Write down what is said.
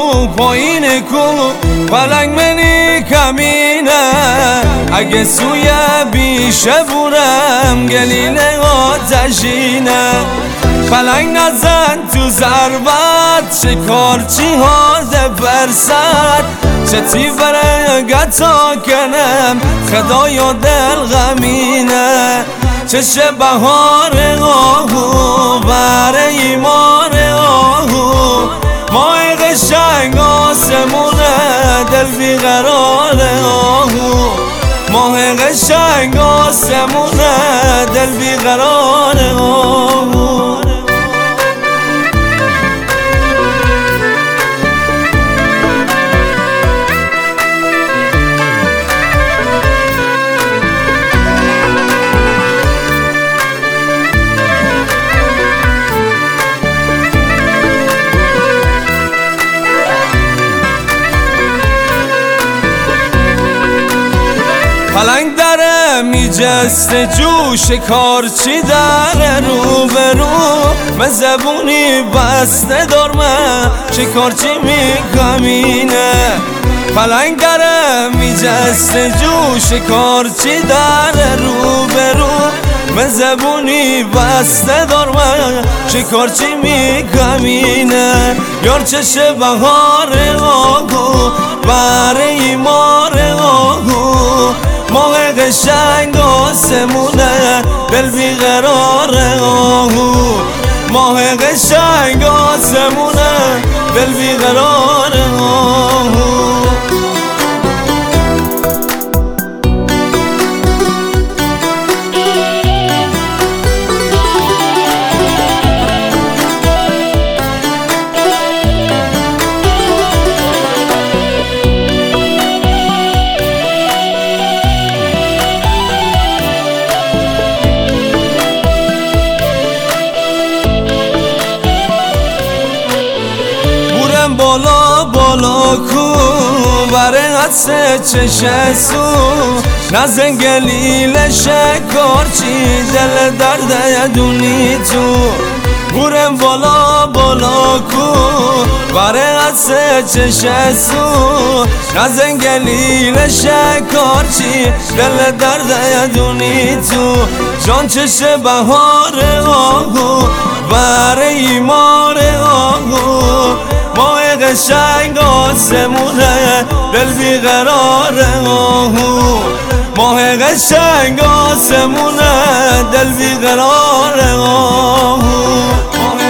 پایین کو پلنگ منی کمینه اگه سوی بیشه بورم گلیله آتشینه پلنگ نزن تو ضربت شکارچی ها فرصت چتی بره گتا کنم خدایا دل غمینه چشه بهار آهو بره ایمان آهو ماه قشنگ آسمونه دل بیقرار آهو ماه قشنگ آسمونه دل بیقرار آهو پلنگ داره میجسته جو شکارچی داره رو به رو من زبونی بسته دارم شکارچی میکمینه پلنگ داره میجسته جو شکارچی داره رو به رو من زبونی بسته دارم شکارچی میکمینه یار چشه بهار آهو بره ایمار آهو ماه قشنگ آسمونه دل بیقرار آهو ماه قشنگ آسمونه دل بیقرار آهو بالا بالا کو بره حدسه چشه سو نزن گلیل شکارچی دل درد دونی تو بورم بالا بالا کو بره حدسه چشه سو نزن گلیل شکارچی دل درد دونی تو جان چشه بهار آهو بره ایمار آهو ماه قشنگ آسمونه دل بیقرار آهو ماه قشنگ آسمونه دل بیقرار آهو